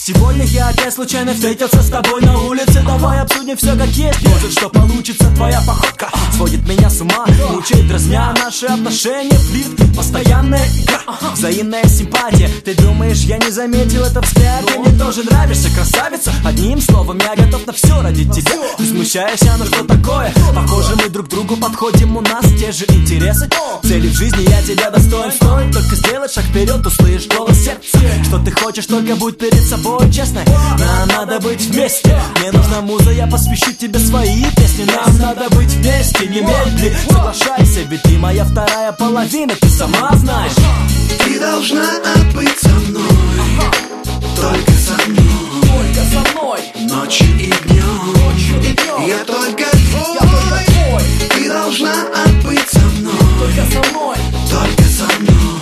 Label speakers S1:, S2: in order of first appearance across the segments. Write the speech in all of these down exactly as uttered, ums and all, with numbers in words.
S1: Сегодня я опять случайно встретился с тобой на улице. Давай обсудим все как есть. Может, что получится, твоя походка сводит меня с ума, мучает дразня. Наши отношения, флирт, постоянная игра, взаимная симпатия. Ты думаешь, я не заметил это взгляд? Ты мне тоже нравишься, красавица. Одним словом, я готов на все ради тебя. Ты смущаешься, но что такое? Похоже, мы друг другу подходим, у нас те же интересы, цели в жизни, я тебя достоин. Стоит только сделать шаг вперед, услышишь голос сердца. Что ты хочешь, только будь перед собой честной. Нам надо быть вместе. Мне нужна муза, я посвящу тебе свои песни. Нам надо быть вместе, не медли. Соглашайся, ведь ты моя вторая половина, ты сама знаешь.
S2: Ты должна быть со мной, только со мной,
S1: только со мной,
S2: ночью и днем,
S1: ночью и днем.
S2: Я только твой,
S1: я только твой.
S2: Ты должна быть со мной,
S1: только со мной,
S2: только со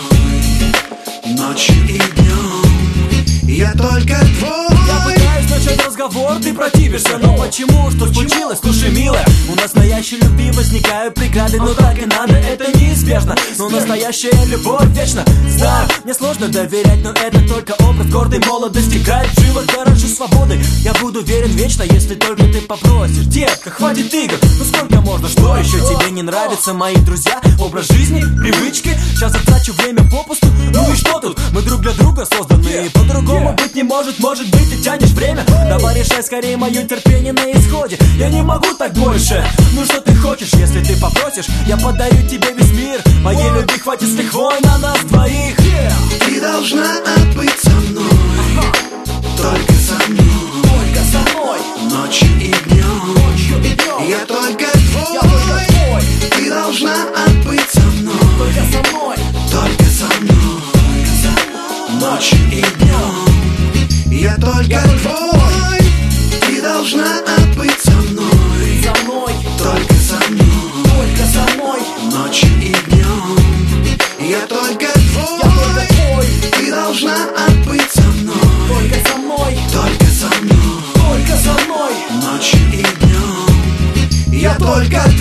S2: мной, ночью и днем. Я только твой.
S1: Я пытаюсь начать разговор, ты противишься. Но почему? Что случилось? Слушай, милая, у настоящей любви возникают преграды. Но так и надо, это неизбежно. Но настоящая любовь вечна. Знаю, мне сложно доверять, но это только образ гордой молодости. Играет в жилах дороже свободы. Я буду верен вечно, если только ты попросишь. Детка, хватит игр, ну сколько можно? Что еще тебе не нравится, мои друзья? Образ жизни, привычки. Сейчас затрачу время попусту. Ну и что тут? Мы друг для друга созданы. По-другому быть не может, может быть ты тянешь время. Давай решай скорее, мое терпение на исходе. Я не могу так больше. Ну что ты хочешь, если ты попросишь? Я подарю тебе весь мир. Моей любви хватит с лихвой на нас двоих.
S2: Ты должна быть со мной, только со мной,
S1: только со мной,
S2: ночью и днем,
S1: ночью и днем.
S2: Я только твой,
S1: я только твой.
S2: Ты должна быть со мной,
S1: только со мной,
S2: только со мной, ночью и днем. Я только
S1: я
S2: твой. Ты должна быть со мной,
S1: со мной,
S2: только со мной,
S1: только со мной,
S2: ночью и днем. Я только твой,
S1: я только твой.
S2: Ты должна быть со мной,
S1: Только со мной,
S2: только со мной,
S1: только со мной,
S2: ночью и днем. Я только